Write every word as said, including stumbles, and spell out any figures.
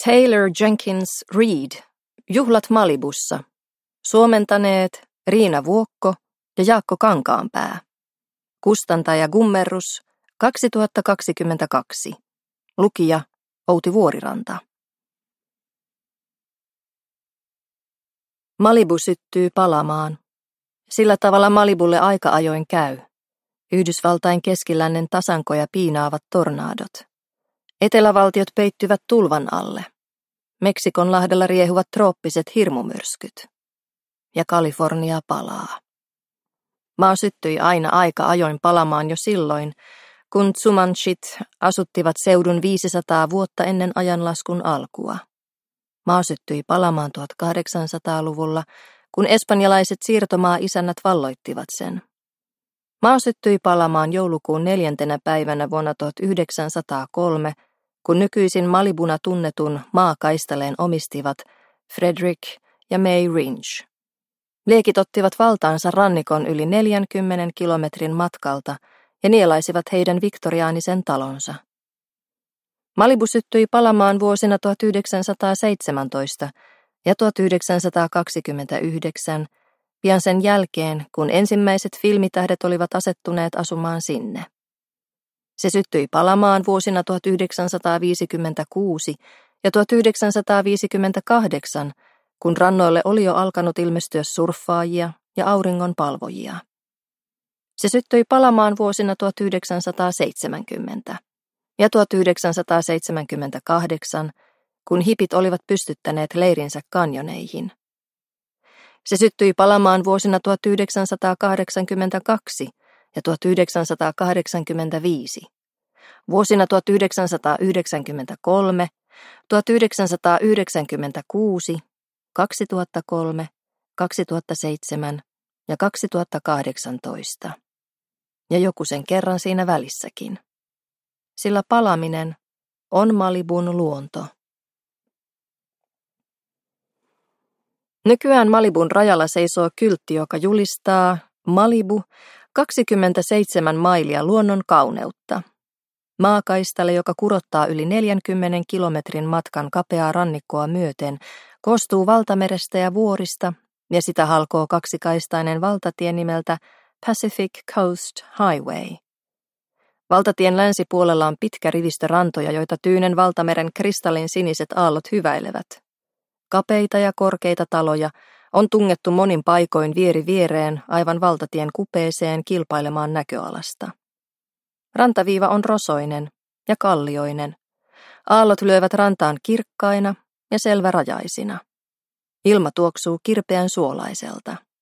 Taylor Jenkins Reid, Juhlat Malibussa. Suomentaneet Riina Vuokko ja Jaakko Kankaanpää. Kustantaja Gummerus, kaksituhattakaksikymmentäkaksi. Lukija Outi Vuoriranta. Malibu syttyy palamaan. Sillä tavalla Malibulle aika ajoin käy. Yhdysvaltain keskilännen tasankoja piinaavat tornaadot. Etelävaltiot peittyvät tulvan alle. Meksikonlahdella riehuvat trooppiset hirmumyrskyt. Ja Kalifornia palaa. Maa syttyi aina aika ajoin palamaan jo silloin, kun Tsumanchit asuttivat seudun viisisataa vuotta ennen ajanlaskun alkua. Maa syttyi palamaan tuhatkahdeksansataaluvulla, kun espanjalaiset siirtomaa-isännät valloittivat sen. Maa syttyi palamaan joulukuun neljäntenä päivänä vuonna tuhatyhdeksänsataakolme, kun nykyisin Malibuna tunnetun maakaistaleen omistivat Frederick ja May Ringe. Liekit ottivat valtaansa rannikon yli neljänkymmenen kilometrin matkalta ja nielaisivat heidän viktoriaanisen talonsa. Malibu syttyi palamaan vuosina tuhatyhdeksänsataaseitsemäntoista ja tuhatyhdeksänsataakaksikymmentäyhdeksän, pian sen jälkeen, kun ensimmäiset filmitähdet olivat asettuneet asumaan sinne. Se syttyi palamaan vuosina tuhatyhdeksänsataaviisikymmentäkuusi ja tuhatyhdeksänsataaviisikymmentäkahdeksan, kun rannoille oli jo alkanut ilmestyä surffaajia ja auringonpalvojia. Se syttyi palamaan vuosina tuhatyhdeksänsataaseitsemänkymmentä ja tuhatyhdeksänsataaseitsemänkymmentäkahdeksan, kun hipit olivat pystyttäneet leirinsä kanjoneihin. Se syttyi palamaan vuosina tuhatyhdeksänsataakahdeksankymmentäkaksi ja tuhatyhdeksänsataakahdeksankymmentäviisi. Vuosina tuhatyhdeksänsataayhdeksänkymmentäkolme, tuhatyhdeksänsataayhdeksänkymmentäkuusi, kaksituhattakolme, kaksituhattaseitsemän ja kaksituhattakahdeksantoista. Ja joku sen kerran siinä välissäkin. Sillä palaminen on Malibun luonto. Nykyään Malibun rajalla seisoo kyltti, joka julistaa Malibu kaksikymmentäseitsemän mailia luonnon kauneutta. Maakaistalle, joka kurottaa yli neljänkymmenen kilometrin matkan kapeaa rannikkoa myöten, koostuu valtamerestä ja vuorista, ja sitä halkoo kaksikaistainen valtatie nimeltä Pacific Coast Highway. Valtatien länsipuolella on pitkä rivistö rantoja, joita Tyynen valtameren kristallin siniset aallot hyväilevät. Kapeita ja korkeita taloja on tungettu monin paikoin vieri viereen aivan valtatien kupeeseen kilpailemaan näköalasta. Rantaviiva on rosoinen ja kallioinen. Aallot lyövät rantaan kirkkaina ja selvärajaisina. Ilma tuoksuu kirpeän suolaiselta.